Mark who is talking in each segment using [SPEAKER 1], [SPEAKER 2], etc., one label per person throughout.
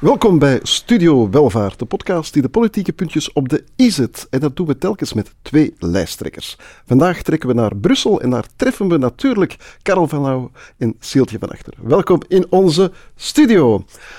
[SPEAKER 1] Welkom bij Studio Welvaart, de podcast die de politieke puntjes op de i zet. En dat doen we telkens met 2 lijsttrekkers. Vandaag trekken we naar Brussel en daar treffen we natuurlijk Karel van Loo en Sieltje van Achter. Welkom in onze studio.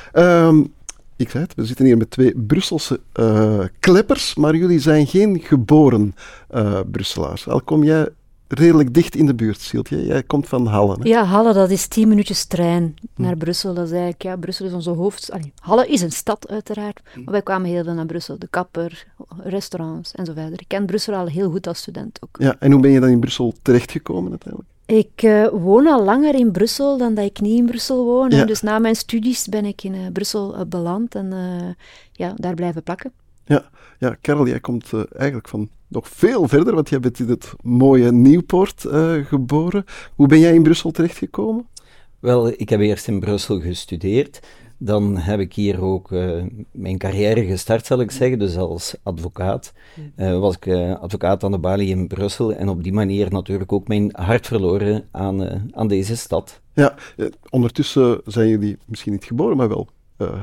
[SPEAKER 1] Ik zei het, we zitten hier met 2 Brusselse kleppers, maar jullie zijn geen geboren Brusselaars. Al kom jij redelijk dicht in de buurt, Sieltje. Jij komt van Halle. Hè?
[SPEAKER 2] Ja, Halle, dat is 10 minuutjes trein naar Brussel. Dat is eigenlijk, ja, Brussel is onze hoofdstad. Halle is een stad, uiteraard. Maar wij kwamen heel veel naar Brussel. De kapper, restaurants en zo verder. Ik ken Brussel al heel goed als student ook.
[SPEAKER 1] Ja, en hoe ben je dan in Brussel terechtgekomen uiteindelijk?
[SPEAKER 2] Ik woon al langer in Brussel dan dat ik niet in Brussel woon.
[SPEAKER 1] Ja.
[SPEAKER 2] Dus na mijn studies ben ik in Brussel beland en daar blijven plakken.
[SPEAKER 1] Ja, Karel, jij komt eigenlijk van nog veel verder, want jij bent in het mooie Nieuwpoort geboren. Hoe ben jij in Brussel terechtgekomen?
[SPEAKER 3] Wel, ik heb eerst in Brussel gestudeerd. Dan heb ik hier ook mijn carrière gestart, zal ik zeggen, dus als advocaat. Was ik advocaat aan de balie in Brussel en op die manier natuurlijk ook mijn hart verloren aan deze stad.
[SPEAKER 1] Ja, ondertussen zijn jullie misschien niet geboren, maar wel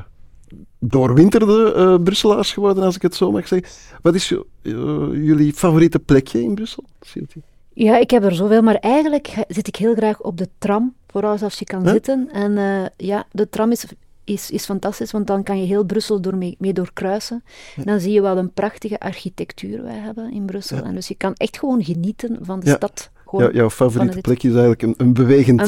[SPEAKER 1] doorwinterde Brusselaars geworden, als ik het zo mag zeggen. Wat is jullie favoriete plekje in Brussel?
[SPEAKER 2] Ja, ik heb er zoveel, maar eigenlijk zit ik heel graag op de tram, vooral als je kan zitten. En de tram is fantastisch, want dan kan je heel Brussel mee doorkruisen. En dan zie je wel een prachtige architectuur wij hebben in Brussel. Ja. En dus je kan echt gewoon genieten van de stad.
[SPEAKER 1] Jouw favoriete plekje is eigenlijk een bewegend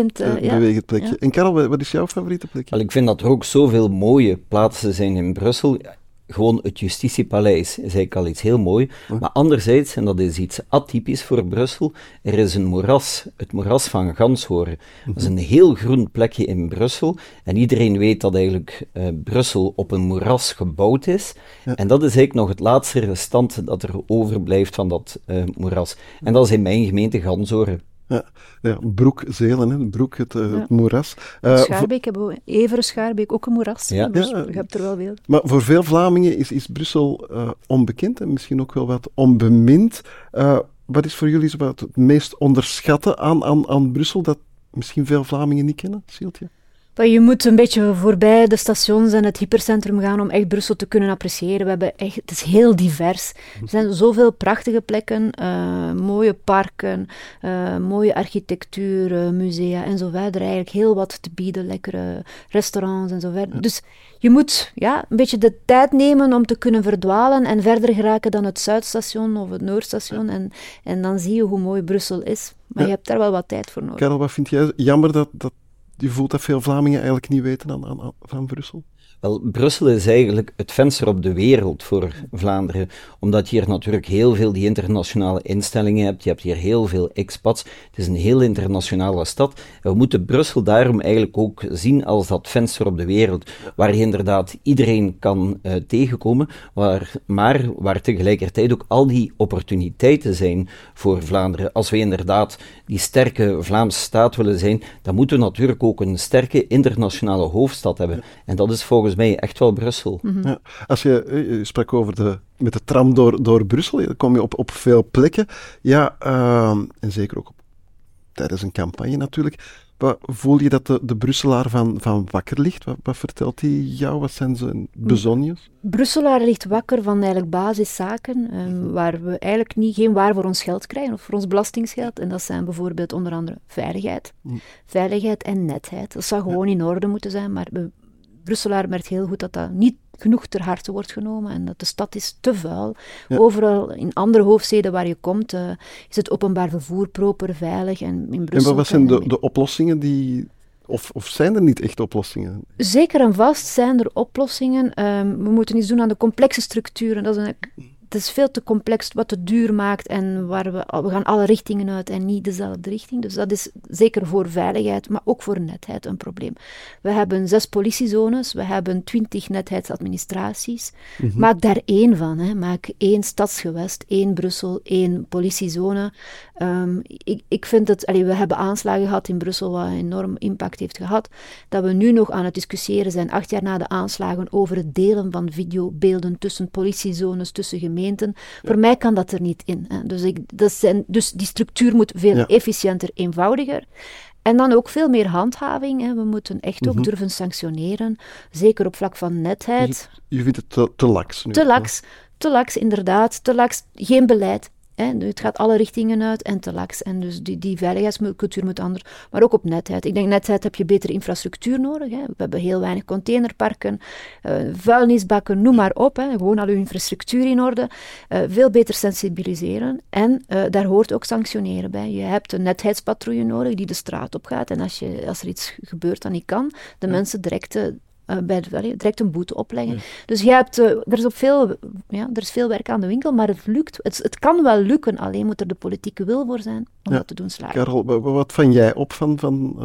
[SPEAKER 1] plekje. Ja. En Karel, wat is jouw favoriete plekje?
[SPEAKER 3] Wel, ik vind dat er ook zoveel mooie plaatsen zijn in Brussel. Gewoon het Justitiepaleis is eigenlijk al iets heel mooi. Maar anderzijds, en dat is iets atypisch voor Brussel, er is een moeras, het moeras van Ganshoren. Dat is een heel groen plekje in Brussel. En iedereen weet dat eigenlijk Brussel op een moeras gebouwd is. Ja. En dat is eigenlijk nog het laatste restant dat er overblijft van dat moeras. En dat is in mijn gemeente Ganshoren.
[SPEAKER 1] Ja, Broekzelen, hè. Broek, het moeras.
[SPEAKER 2] Schaarbeek hebben we, Evere Schaarbeek, ook een moeras.
[SPEAKER 3] Ja.
[SPEAKER 2] Dus je hebt er wel veel.
[SPEAKER 1] Maar voor veel Vlamingen is Brussel onbekend en misschien ook wel wat onbemind. Wat is voor jullie het meest onderschatte aan Brussel dat misschien veel Vlamingen niet kennen, Sieltje?
[SPEAKER 2] Je moet een beetje voorbij de stations en het hypercentrum gaan om echt Brussel te kunnen appreciëren. Het is heel divers. Er zijn zoveel prachtige plekken, mooie parken, mooie architectuur, musea en zo verder. Eigenlijk heel wat te bieden, lekkere restaurants en zo verder. Ja. Dus je moet een beetje de tijd nemen om te kunnen verdwalen en verder geraken dan het Zuidstation of het Noordstation. En dan zie je hoe mooi Brussel is. Maar je hebt daar wel wat tijd voor nodig.
[SPEAKER 1] Karel, wat vind jij jammer dat je voelt dat veel Vlamingen eigenlijk niet weten van Brussel?
[SPEAKER 3] Wel, Brussel is eigenlijk het venster op de wereld voor Vlaanderen, omdat je hier natuurlijk heel veel die internationale instellingen hebt, je hebt hier heel veel expats, het is een heel internationale stad, en we moeten Brussel daarom eigenlijk ook zien als dat venster op de wereld, waar je inderdaad iedereen kan tegenkomen, maar waar tegelijkertijd ook al die opportuniteiten zijn voor Vlaanderen. Als we inderdaad die sterke Vlaamse staat willen zijn, dan moeten we natuurlijk ook een sterke internationale hoofdstad hebben, en dat is volgens mij echt wel Brussel.
[SPEAKER 1] Mm-hmm. Ja, als je sprak over met de tram door Brussel, dan kom je op veel plekken. Ja, en zeker ook tijdens een campagne natuurlijk. Voel je dat de Brusselaar van wakker ligt? Wat vertelt hij jou? Wat zijn zijn bezonjes?
[SPEAKER 2] Brusselaar ligt wakker van eigenlijk basiszaken, waar we eigenlijk geen waar voor ons geld krijgen, of voor ons belastingsgeld. En dat zijn bijvoorbeeld onder andere veiligheid. Veiligheid en netheid. Dat zou gewoon in orde moeten zijn, maar Brusselaar merkt heel goed dat dat niet genoeg ter harte wordt genomen en dat de stad is te vuil. Ja. Overal in andere hoofdsteden waar je komt is het openbaar vervoer proper, veilig en in Brussel...
[SPEAKER 1] En wat zijn de oplossingen die... Of zijn er niet echt oplossingen?
[SPEAKER 2] Zeker en vast zijn er oplossingen. We moeten iets doen aan de complexe structuren. Het is veel te complex, wat het duur maakt en we gaan alle richtingen uit en niet dezelfde richting. Dus dat is zeker voor veiligheid, maar ook voor netheid een probleem. We hebben 6 politiezones, we hebben 20 netheidsadministraties. Maak daar 1 van. Hè. Maak 1 stadsgewest, 1 Brussel, 1 politiezone. Ik vind het... we hebben aanslagen gehad in Brussel, wat enorm impact heeft gehad. Dat we nu nog aan het discussiëren zijn, 8 jaar na de aanslagen, over het delen van videobeelden tussen politiezones, tussen gemeenten. Voor mij kan dat er niet in. Hè. Dus die structuur moet veel efficiënter, eenvoudiger. En dan ook veel meer handhaving. Hè. We moeten echt ook durven sanctioneren. Zeker op vlak van netheid.
[SPEAKER 1] Je vindt het te laks nu?
[SPEAKER 2] Te laks, inderdaad. Te laks, geen beleid. Het gaat alle richtingen uit en te laks. En dus die veiligheidscultuur moet anders. Maar ook op netheid. Ik denk, netheid heb je betere infrastructuur nodig. Hè. We hebben heel weinig containerparken, vuilnisbakken, noem maar op. Hè. Gewoon al uw infrastructuur in orde. Veel beter sensibiliseren. En daar hoort ook sanctioneren bij. Je hebt een netheidspatrouille nodig die de straat op gaat. En als er iets gebeurt dat niet kan, de mensen direct een boete opleggen. Ja. Dus er is veel werk aan de winkel, maar het lukt. Het kan wel lukken, alleen moet er de politieke wil voor zijn om dat te doen slagen.
[SPEAKER 1] Karel, wat vang jij op van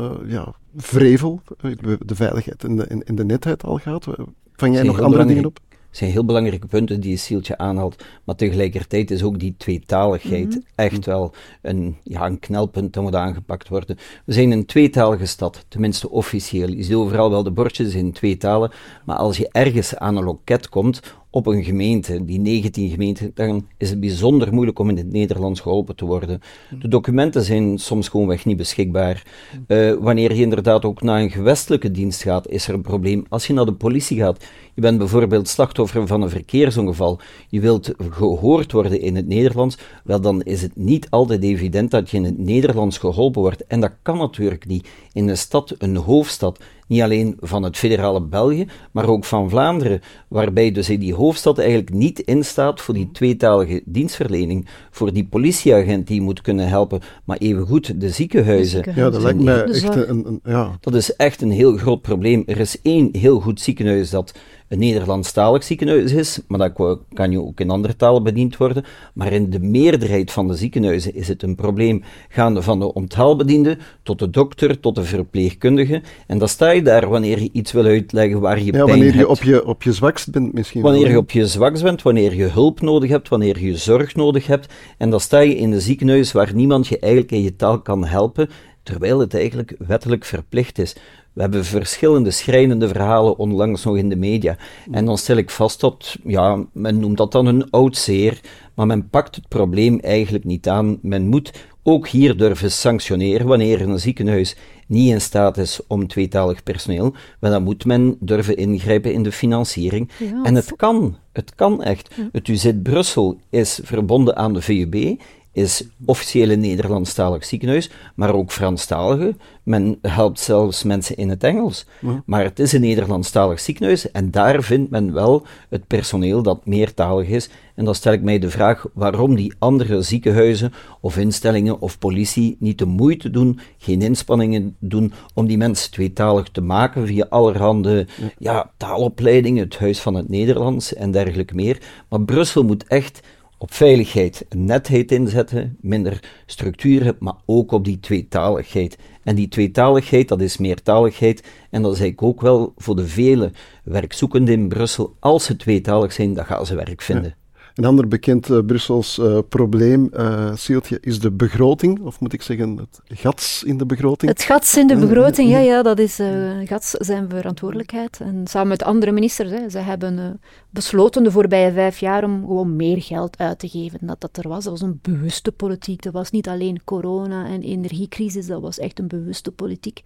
[SPEAKER 1] vrevel, de veiligheid en de netheid al gaat? Vang jij nog andere dingen op?
[SPEAKER 3] Het zijn heel belangrijke punten die Sieltje aanhaalt, maar tegelijkertijd is ook die tweetaligheid echt wel een knelpunt dat moet aangepakt worden. We zijn een tweetalige stad, tenminste officieel. Je ziet overal wel de bordjes in 2 talen, maar als je ergens aan een loket komt, op een gemeente, die 19 gemeenten, dan is het bijzonder moeilijk om in het Nederlands geholpen te worden. De documenten zijn soms gewoonweg niet beschikbaar. Wanneer je inderdaad ook naar een gewestelijke dienst gaat, is er een probleem. Als je naar de politie gaat, je bent bijvoorbeeld slachtoffer van een verkeersongeval, je wilt gehoord worden in het Nederlands, wel dan is het niet altijd evident dat je in het Nederlands geholpen wordt. En dat kan natuurlijk niet. In een stad, een hoofdstad, niet alleen van het federale België, maar ook van Vlaanderen, waarbij dus die hoofdstad eigenlijk niet instaat voor die tweetalige dienstverlening, voor die politieagent die moet kunnen helpen, maar evengoed de ziekenhuizen.
[SPEAKER 1] Ja, dat lijkt mij echt
[SPEAKER 3] Dat is echt een heel groot probleem. Er is 1 heel goed ziekenhuis dat een Nederlandstalig ziekenhuis is, maar dat kan je ook in andere talen bediend worden. Maar in de meerderheid van de ziekenhuizen is het een probleem, gaande van de onthaalbediende tot de dokter, tot de verpleegkundige. En dan sta je daar wanneer je iets wil uitleggen waar je pijn hebt.
[SPEAKER 1] Wanneer je op je zwakst bent misschien.
[SPEAKER 3] Wanneer je op je zwakst bent, wanneer je hulp nodig hebt, wanneer je zorg nodig hebt. En dan sta je in een ziekenhuis waar niemand je eigenlijk in je taal kan helpen, terwijl het eigenlijk wettelijk verplicht is. We hebben verschillende schrijnende verhalen onlangs nog in de media. En dan stel ik vast dat, men noemt dat dan een oud zeer, maar men pakt het probleem eigenlijk niet aan. Men moet ook hier durven sanctioneren wanneer een ziekenhuis niet in staat is om tweetalig personeel, maar dan moet men durven ingrijpen in de financiering. Ja, en het kan echt. Ja. Het UZ Brussel is verbonden aan de VUB, is officiële Nederlandstalig ziekenhuis, maar ook Franstalige. Men helpt zelfs mensen in het Engels. Ja. Maar het is een Nederlandstalig ziekenhuis en daar vindt men wel het personeel dat meertalig is. En dan stel ik mij de vraag waarom die andere ziekenhuizen of instellingen of politie niet de moeite doen, geen inspanningen doen om die mensen tweetalig te maken via allerhande taalopleidingen, het Huis van het Nederlands en dergelijke meer. Maar Brussel moet echt op veiligheid en netheid inzetten, minder structuren, maar ook op die tweetaligheid. En die tweetaligheid, dat is meertaligheid, en dat is eigenlijk ook wel voor de vele werkzoekenden in Brussel, als ze tweetalig zijn, dan gaan ze werk vinden. Ja.
[SPEAKER 1] Een ander bekend Brussels probleem, Sieltje, is de begroting, of moet ik zeggen het gat in de begroting?
[SPEAKER 2] Het gat in de begroting, ja, dat is gat zijn verantwoordelijkheid. En samen met andere ministers, ze hebben besloten de voorbije 5 jaar om gewoon meer geld uit te geven dan dat er was. Dat was een bewuste politiek, dat was niet alleen corona en energiecrisis, dat was echt een bewuste politiek.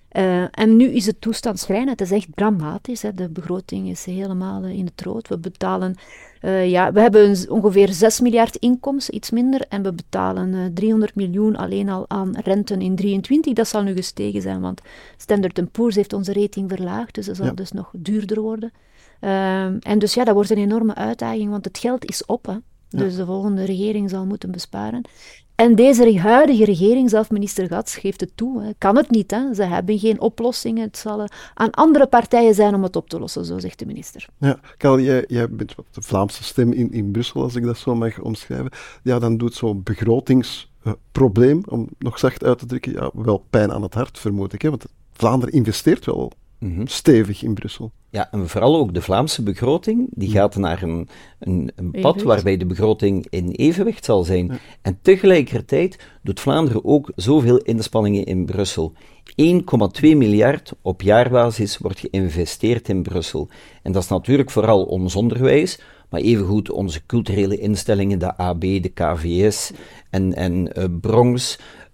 [SPEAKER 2] En nu is de toestand schrijnend, het is echt dramatisch. Hè. De begroting is helemaal in het rood. We betalen, we hebben ongeveer 6 miljard inkomsten, iets minder, en we betalen 300 miljoen alleen al aan renten in 2023. Dat zal nu gestegen zijn, want Standard & Poor's heeft onze rating verlaagd, dus dat zal dus nog duurder worden. En dus dat wordt een enorme uitdaging, want het geld is op, hè. Dus de volgende regering zal moeten besparen. En deze huidige regering, zelf minister Gats, geeft het toe. Hè. Kan het niet, hè. Ze hebben geen oplossingen. Het zal aan andere partijen zijn om het op te lossen, zo zegt de minister.
[SPEAKER 1] Ja, Karel, jij bent wat de Vlaamse stem in Brussel, als ik dat zo mag omschrijven. Ja, dan doet zo'n begrotingsprobleem, om nog zacht uit te drukken, wel pijn aan het hart, vermoed ik. Hè? Want Vlaanderen investeert wel stevig in Brussel.
[SPEAKER 3] Ja, en vooral ook de Vlaamse begroting, die gaat naar een pad waarbij de begroting in evenwicht zal zijn. Ja. En tegelijkertijd doet Vlaanderen ook zoveel inspanningen in Brussel. 1,2 miljard op jaarbasis wordt geïnvesteerd in Brussel. En dat is natuurlijk vooral ons onderwijs, maar evengoed onze culturele instellingen, de AB, de KVS en Bronx.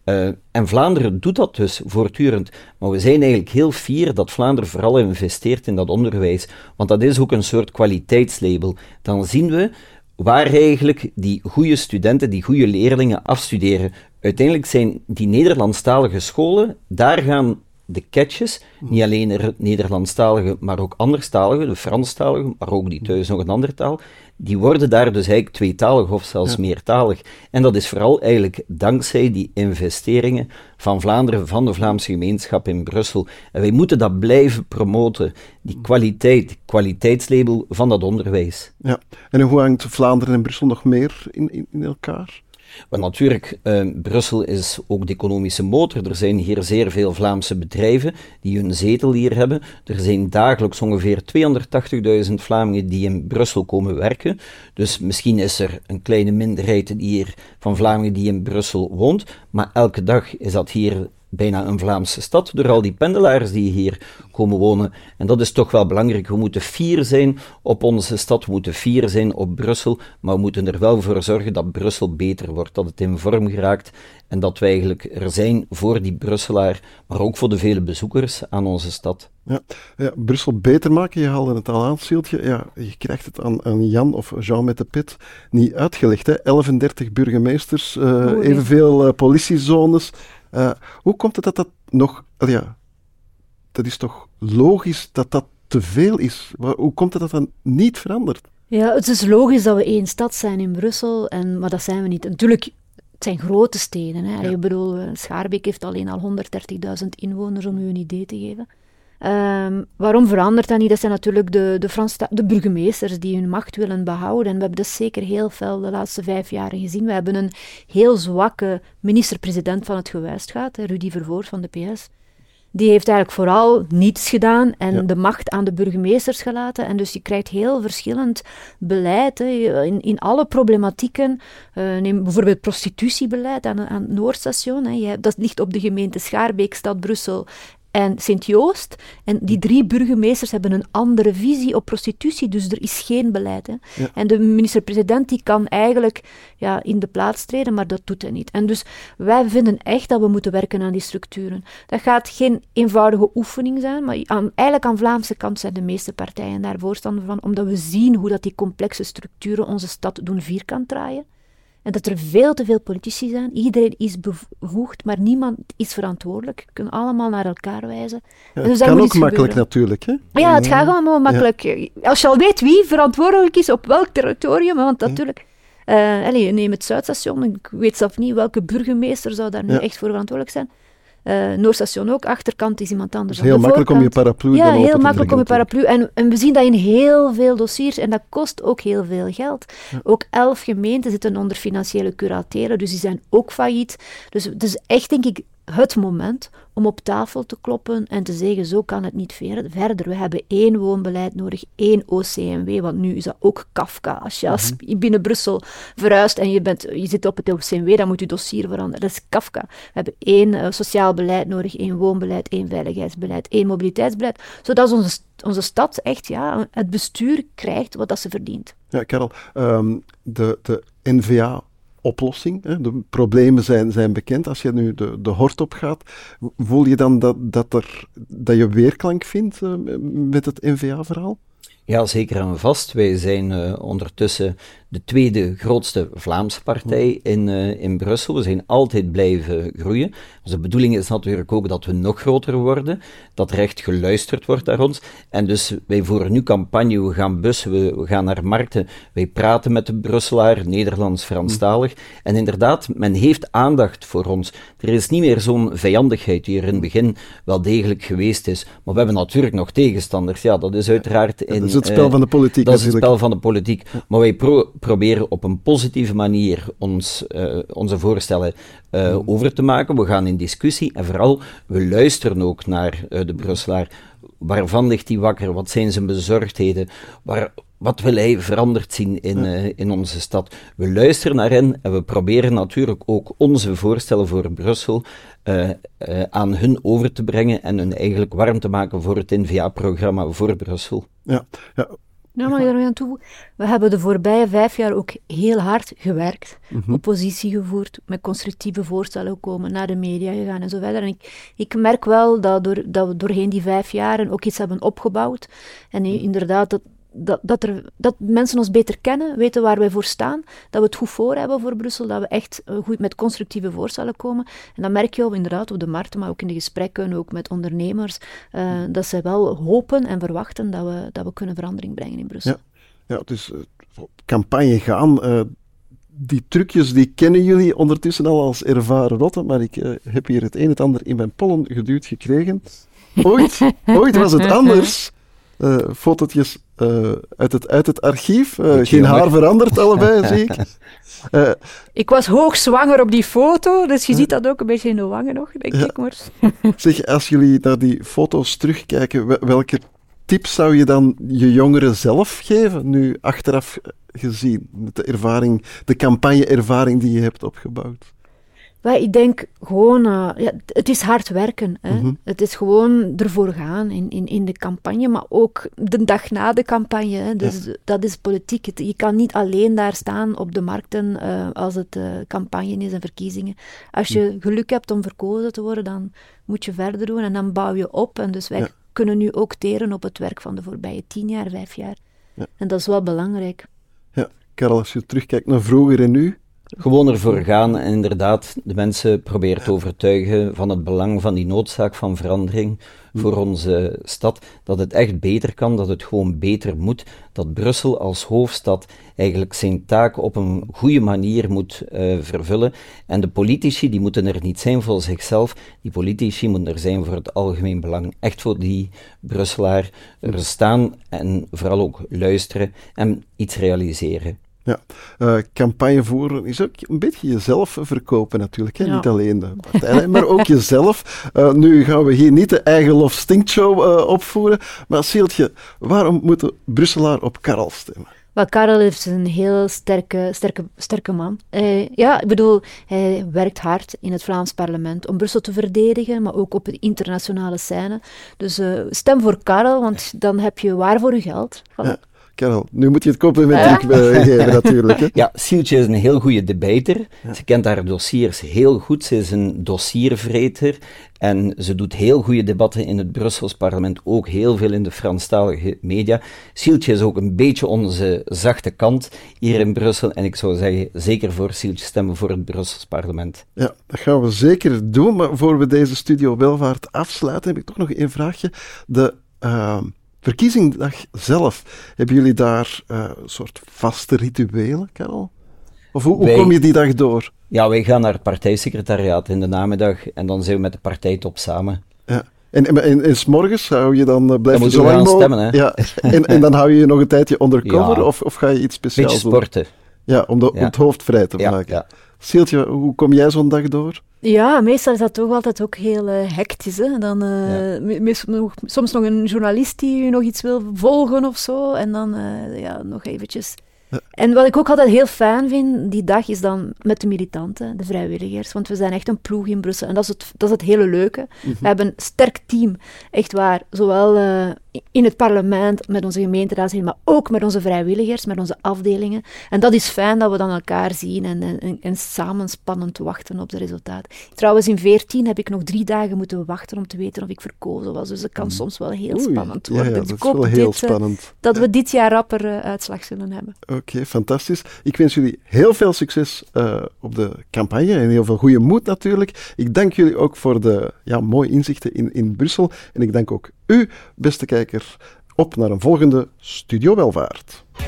[SPEAKER 3] En Vlaanderen doet dat dus voortdurend. Maar we zijn eigenlijk heel fier dat Vlaanderen vooral investeert in dat onderwijs. Want dat is ook een soort kwaliteitslabel. Dan zien we waar eigenlijk die goede studenten, die goede leerlingen afstuderen. Uiteindelijk zijn die Nederlandstalige scholen, daar gaan de catches, niet alleen de Nederlandstaligen, maar ook anderstaligen, de Franstaligen, maar ook die thuis nog een andere taal, die worden daar dus eigenlijk tweetalig of zelfs meertalig. En dat is vooral eigenlijk dankzij die investeringen van Vlaanderen, van de Vlaamse gemeenschap in Brussel. En wij moeten dat blijven promoten, die kwaliteitslabel van dat onderwijs.
[SPEAKER 1] Ja, en hoe hangt Vlaanderen en Brussel nog meer in elkaar?
[SPEAKER 3] Maar natuurlijk, Brussel is ook de economische motor. Er zijn hier zeer veel Vlaamse bedrijven die hun zetel hier hebben. Er zijn dagelijks ongeveer 280.000 Vlamingen die in Brussel komen werken. Dus misschien is er een kleine minderheid van Vlamingen die in Brussel woont. Maar elke dag is dat hier bijna een Vlaamse stad, door al die pendelaars die hier komen wonen. En dat is toch wel belangrijk. We moeten fier zijn op onze stad, we moeten fier zijn op Brussel, maar we moeten er wel voor zorgen dat Brussel beter wordt, dat het in vorm geraakt en dat we eigenlijk er zijn voor die Brusselaar, maar ook voor de vele bezoekers aan onze stad.
[SPEAKER 1] Ja, Brussel beter maken, je haalde het al aan, Sieltje. Ja, je krijgt het aan Jan of Jean met de pet niet uitgelegd. Hè? 11 burgemeesters, evenveel politiezones. Hoe komt het dat nog... dat is toch logisch dat dat te veel is? Hoe komt het dat dat niet verandert?
[SPEAKER 2] Ja, het is logisch dat we één stad zijn in Brussel, maar dat zijn we niet. Natuurlijk, het zijn grote steden. Hè. Ja. Ik bedoel, Schaarbeek heeft alleen al 130.000 inwoners, om u een idee te geven. Waarom verandert dat niet? Dat zijn natuurlijk de burgemeesters die hun macht willen behouden. En we hebben dat zeker heel veel de laatste 5 jaar gezien. We hebben een heel zwakke minister-president van het Gewijsgaat, Rudy Vervoort van de PS. Die heeft eigenlijk vooral niets gedaan en de macht aan de burgemeesters gelaten. En dus je krijgt heel verschillend beleid in alle problematieken. Neem bijvoorbeeld prostitutiebeleid aan het Noordstation. Dat ligt op de gemeente Schaarbeek, Stad Brussel en Sint-Joost. En die 3 burgemeesters hebben een andere visie op prostitutie, dus er is geen beleid. Hè. Ja. En de minister-president die kan eigenlijk in de plaats treden, maar dat doet hij niet. En dus wij vinden echt dat we moeten werken aan die structuren. Dat gaat geen eenvoudige oefening zijn, maar eigenlijk aan Vlaamse kant zijn de meeste partijen daar voorstander van, omdat we zien hoe dat die complexe structuren onze stad doen vierkant draaien. En dat er veel te veel politici zijn. Iedereen is bevoegd, maar niemand is verantwoordelijk. We kunnen allemaal naar elkaar wijzen.
[SPEAKER 1] Ja, dus het kan ook makkelijk natuurlijk. Hè?
[SPEAKER 2] Ja, het gaat gewoon makkelijk. Ja. Als je al weet wie verantwoordelijk is op welk territorium, want natuurlijk... neem het Zuidstation, ik weet zelf niet welke burgemeester zou daar nu echt voor verantwoordelijk zijn. Noordstation ook, achterkant is iemand anders.
[SPEAKER 1] Het is heel makkelijk om je paraplu
[SPEAKER 2] te trekken. Ja, heel makkelijk om je paraplu. En we zien dat in heel veel dossiers en dat kost ook heel veel geld. Ja. Ook 11 gemeenten zitten onder financiële curatelen, dus die zijn ook failliet. Dus het is echt, denk ik, het moment om op tafel te kloppen en te zeggen, zo kan het niet verder. We hebben 1 woonbeleid nodig, 1 OCMW, want nu is dat ook Kafka. Als je binnen Brussel verhuist en je zit op het OCMW, dan moet je dossier veranderen. Dat is Kafka. We hebben 1 sociaal beleid nodig, 1 woonbeleid, 1 veiligheidsbeleid, 1 mobiliteitsbeleid, zodat onze stad echt het bestuur krijgt wat dat ze verdient.
[SPEAKER 1] Ja, Karel, de NVA oplossing. Hè? De problemen zijn bekend. Als je nu de hort op gaat, voel je dan dat je weerklank vindt met het NVA-verhaal?
[SPEAKER 3] Ja, zeker en vast. Wij zijn ondertussen de tweede grootste Vlaamse partij in Brussel. We zijn altijd blijven groeien. Onze bedoeling is natuurlijk ook dat we nog groter worden, dat er echt geluisterd wordt naar ons. En dus wij voeren nu campagne, we gaan bussen, we gaan naar markten, wij praten met de Brusselaar, Nederlands, Franstalig. En inderdaad, men heeft aandacht voor ons. Er is niet meer zo'n vijandigheid die er in het begin wel degelijk geweest is. Maar we hebben natuurlijk nog tegenstanders. Ja, dat is uiteraard...
[SPEAKER 1] dat is het spel van de politiek.
[SPEAKER 3] Dat is het spel van de politiek. Maar wij proberen op een positieve manier onze voorstellen over te maken. We gaan in discussie en vooral, we luisteren ook naar de Brusselaar. Waarvan ligt hij wakker? Wat zijn zijn bezorgdheden? Wat wil hij veranderd zien in onze stad? We luisteren naar hen en we proberen natuurlijk ook onze voorstellen voor Brussel aan hun over te brengen en hun eigenlijk warm te maken voor het NVA-programma voor Brussel.
[SPEAKER 1] Ja.
[SPEAKER 2] Ja, mag ik daar nog aan toevoegen? We hebben de voorbije 5 jaar ook heel hard gewerkt, oppositie gevoerd, met constructieve voorstellen gekomen, naar de media gegaan en zo verder. En ik merk wel dat we doorheen die 5 jaar ook iets hebben opgebouwd. En inderdaad, dat mensen ons beter kennen, weten waar wij voor staan, dat we het goed voor hebben voor Brussel, dat we echt goed met constructieve voorstellen komen. En dan merk je inderdaad op de markten, maar ook in de gesprekken, ook met ondernemers, dat ze wel hopen en verwachten dat we kunnen verandering brengen in Brussel.
[SPEAKER 1] Ja, dus op campagne gaan, die trucjes die kennen jullie ondertussen al als ervaren rotten, maar ik heb hier het een en het ander in mijn pollen geduwd gekregen. Ooit was het anders. Fotootjes uit het archief. Geen haar veranderd allebei, zie ik.
[SPEAKER 2] Ik was hoogzwanger op die foto, dus je ziet dat ook een beetje in de wangen nog, denk ik maar.
[SPEAKER 1] Zeg, als jullie naar die foto's terugkijken, welke tips zou je dan je jongeren zelf geven, nu achteraf gezien, met de ervaring, de campagne-ervaring die je hebt opgebouwd?
[SPEAKER 2] Ik denk gewoon, het is hard werken. Hè. Het is gewoon ervoor gaan in de campagne, maar ook de dag na de campagne. Hè. Dus dat is politiek. Je kan niet alleen daar staan op de markten als het campagne is en verkiezingen. Als je geluk hebt om verkozen te worden, dan moet je verder doen en dan bouw je op. En dus wij kunnen nu ook teren op het werk van de voorbije 10 jaar, 5 jaar. Ja. En dat is wel belangrijk.
[SPEAKER 1] Ja, Karel, als je terugkijkt naar vroeger en nu...
[SPEAKER 3] Gewoon ervoor gaan en inderdaad de mensen proberen te overtuigen van het belang van die noodzaak van verandering voor onze stad, dat het echt beter kan, dat het gewoon beter moet, dat Brussel als hoofdstad eigenlijk zijn taak op een goede manier moet vervullen. En de politici, die moeten er niet zijn voor zichzelf, die politici moeten er zijn voor het algemeen belang, echt voor die Brusselaar er staan en vooral ook luisteren en iets realiseren.
[SPEAKER 1] Ja, campagne voeren is ook een beetje jezelf verkopen natuurlijk. Hè? Ja. Niet alleen de partij, maar ook jezelf. Nu gaan we hier niet de eigen Lof Stinkt Show opvoeren. Maar Sieltje, waarom moet de Brusselaar op Karel stemmen?
[SPEAKER 2] Wel, Karel is een heel sterke man. Ik bedoel, hij werkt hard in het Vlaams parlement om Brussel te verdedigen, maar ook op de internationale scène. Dus stem voor Karel, want dan heb je waar voor je geld. Voilà.
[SPEAKER 1] Ja. Karel, nu moet je het compliment geven natuurlijk. Hè?
[SPEAKER 3] Ja, Sieltje is een heel goede debater. Ja. Ze kent haar dossiers heel goed. Ze is een dossiervreter en ze doet heel goede debatten in het Brussels parlement, ook heel veel in de Franstalige media. Sieltje is ook een beetje onze zachte kant hier in Brussel en ik zou zeggen, zeker voor Sieltje stemmen voor het Brussels parlement.
[SPEAKER 1] Ja, dat gaan we zeker doen, maar voor we deze Studio Welvaart afsluiten, heb ik toch nog één vraagje. De verkiezingsdag zelf, hebben jullie daar een soort vaste rituelen, Karel? Of hoe kom je die dag door?
[SPEAKER 3] Ja, wij gaan naar het partijsecretariaat in de namiddag en dan zijn we met de partijtop samen.
[SPEAKER 1] Ja. En 's morgens hou je dan blijven
[SPEAKER 3] zo lang stemmen, hè?
[SPEAKER 1] Ja. En dan hou je nog een tijdje undercover, of ga je iets speciaals doen?
[SPEAKER 3] Beetje sporten.
[SPEAKER 1] Ja, om het hoofd vrij te maken. Ja. Sieltje, hoe kom jij zo'n dag door?
[SPEAKER 2] Ja, meestal is dat toch altijd ook heel hectisch. Hè? Dan, soms nog een journalist die nog iets wil volgen of zo. En dan nog eventjes... En wat ik ook altijd heel fijn vind, die dag, is dan met de militanten, de vrijwilligers. Want we zijn echt een ploeg in Brussel. En dat is het hele leuke. We hebben een sterk team, echt waar. Zowel in het parlement, met onze gemeenteraad, maar ook met onze vrijwilligers, met onze afdelingen. En dat is fijn dat we dan elkaar zien en samen spannend wachten op de resultaten. Trouwens, in 2014 heb ik nog 3 dagen moeten wachten om te weten of ik verkozen was. Dus dat kan soms wel heel spannend worden.
[SPEAKER 1] Ja, dat is wel heel spannend.
[SPEAKER 2] Dat we dit jaar rapper uitslag zullen hebben.
[SPEAKER 1] Oké, fantastisch. Ik wens jullie heel veel succes op de campagne en heel veel goede moed natuurlijk. Ik dank jullie ook voor de mooie inzichten in Brussel. En ik dank ook u, beste kijker, op naar een volgende Studio Welvaart.